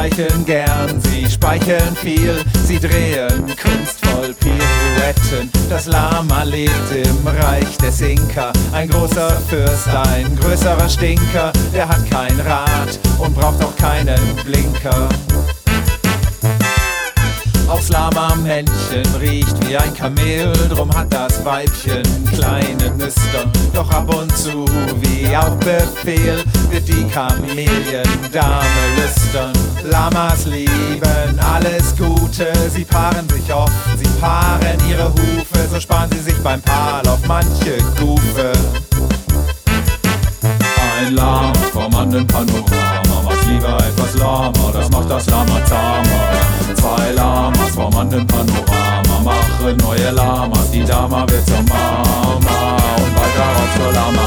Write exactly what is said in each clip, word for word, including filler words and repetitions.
streichen gern, sie speicheln viel, sie drehen kunstvoll Pirouetten. Das Lama lebt im Reich des Inka, ein großer Fürst, ein größerer Stinker, der hat kein Rad und braucht auch keinen Blinker. Aufs Lama-Männchen riecht wie ein Kamel, drum hat das Weibchen kleine Nüstern. Doch ab und zu, wie auf Befehl, wird die Kameliendame lüstern. Lamas lieben alles Gute, sie paaren sich oft, sie paaren ihre Hufe, so sparen sie sich beim Paaren auf manche Kufe. Ein Lama vom anderen Panorama, macht lieber etwas lahmer, das macht das Lama zahmer. Zwei Lamas vom anderen Panorama machen neue Lamas, die Dama wird zur Mama und bald darauf zur Lama.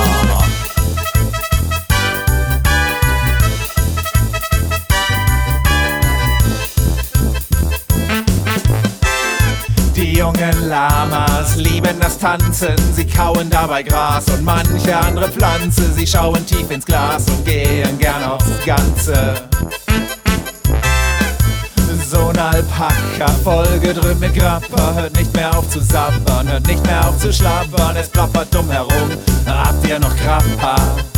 Die jungen Lamas lieben das Tanzen, sie kauen dabei Gras und manche andere Pflanze. Sie schauen tief ins Glas und gehen gern aufs Ganze. So ein Alpaka, vollgedröhnt mit Grappa, hört nicht mehr auf zu sabbern, hört nicht mehr auf zu schlabbern, es plappert dumm herum, habt ihr noch Grappa?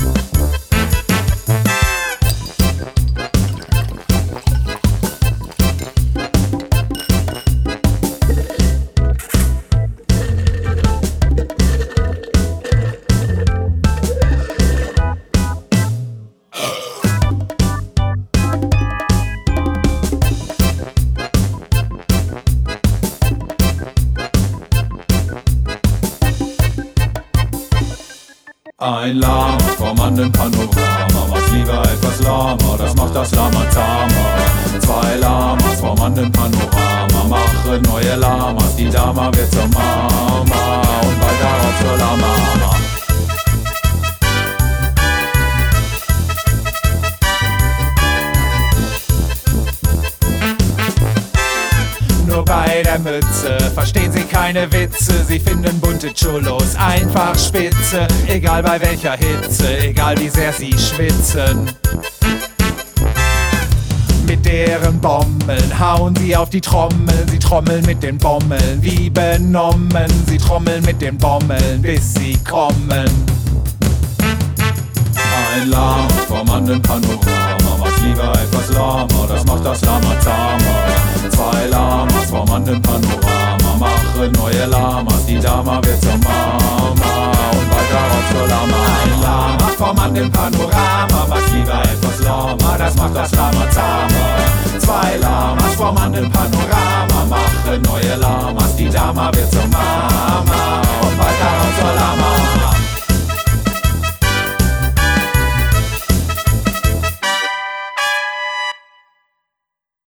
Ein Lama vom anderen Panorama macht lieber etwas lahmer, das macht das Lama zahmer. Zwei Lamas vom anderen Panorama machen neue Lamas, die Dama wird zur Mama und bald darauf zur Lama. Nur bei der Mütze verstehen sie keine Witze, sie finden bunte Cholos einfach spitze, egal bei welcher Hitze, egal wie sehr sie schwitzen. Mit deren Bommeln hauen sie auf die Trommeln, sie trommeln mit den Bommeln wie benommen, sie trommeln mit den Bommeln, bis sie kommen. Ein Lama vom anderen Panorama macht lieber etwas lahmer, das macht das Lama zahmer. Zwei Lamas vom anderen Panorama machen neue Lamas, die Dama wird zur Mama und bald darauf zur Lama. Ein Lama vom anderen Panorama macht lieber etwas lahmer, das macht das Lama zahmer. Zwei Lamas vom anderen Panorama machen neue Lamas, die Dama wird zur Mama und bald darauf zur Lama.